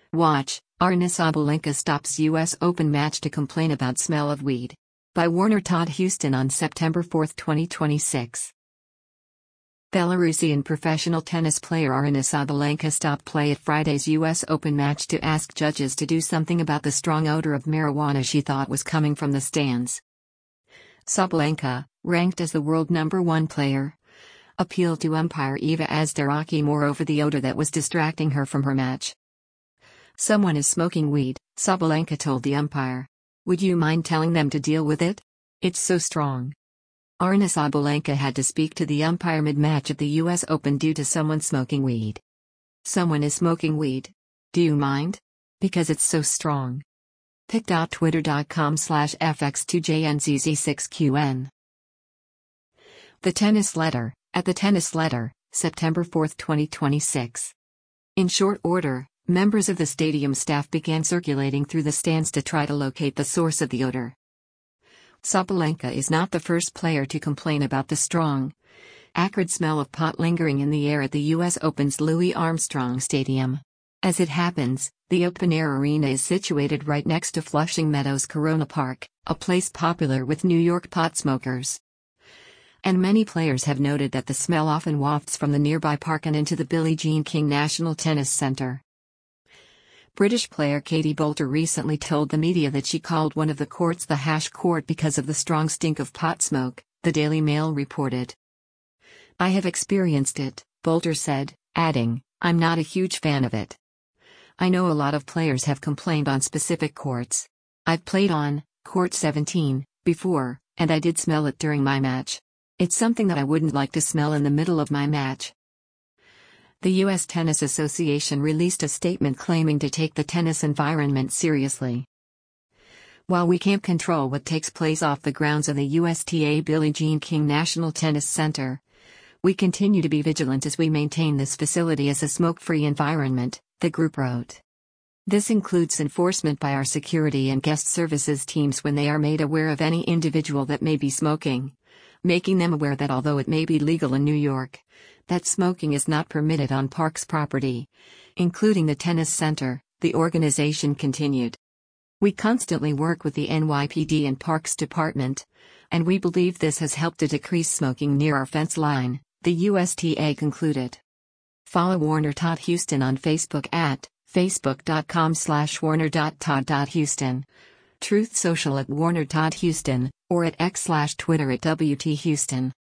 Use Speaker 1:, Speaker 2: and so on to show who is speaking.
Speaker 1: Watch, Aryna Sabalenka stops US Open match to complain about smell of weed. By Warner Todd Houston on September 4, 2026. Belarusian professional tennis player Aryna Sabalenka stopped play at Friday's US Open match to ask judges to do something about the strong odor of marijuana she thought was coming from the stands. Sabalenka, ranked as the world #1 player, appealed to umpire Eva Azdaraki more over the odor that was distracting her from her match. "Someone is smoking weed," Sabalenka told the umpire. "Would you mind telling them to deal with it? It's so strong." Aryna Sabalenka had to speak to the umpire mid-match at the US Open due to someone smoking weed. "Someone is smoking weed. Do you mind? Because it's so strong." pic.twitter.com/fx2jnzz6qn. The Tennis Letter, at the Tennis Letter, September 4, 2026. In short order, members of the stadium staff began circulating through the stands to try to locate the source of the odor. Sabalenka is not the first player to complain about the strong, acrid smell of pot lingering in the air at the US Open's Louis Armstrong Stadium. As it happens, the open-air arena is situated right next to Flushing Meadows Corona Park, a place popular with New York pot smokers. And many players have noted that the smell often wafts from the nearby park and into the Billie Jean King National Tennis Center. British player Katie Boulter recently told the media that she called one of the courts the hash court because of the strong stink of pot smoke, the Daily Mail reported. "I have experienced it," Boulter said, adding, "I'm not a huge fan of it. I know a lot of players have complained on specific courts. I've played on court 17 before, and I did smell it during my match. It's something that I wouldn't like to smell in the middle of my match." The U.S. Tennis Association released a statement claiming to take the tennis environment seriously. "While we can't control what takes place off the grounds of the USTA Billie Jean King National Tennis Center, we continue to be vigilant as we maintain this facility as a smoke-free environment," the group wrote. "This includes enforcement by our security and guest services teams when they are made aware of any individual that may be smoking, making them aware that although it may be legal in New York, that smoking is not permitted on Park's property, including the tennis center," the organization continued. "We constantly work with the NYPD and Parks Department, and we believe this has helped to decrease smoking near our fence line," the USTA concluded. Follow Warner Todd Houston on Facebook at facebook.com/warner.todd.houston, Truth Social at Warner Todd Houston, or at x/Twitter at WT Houston.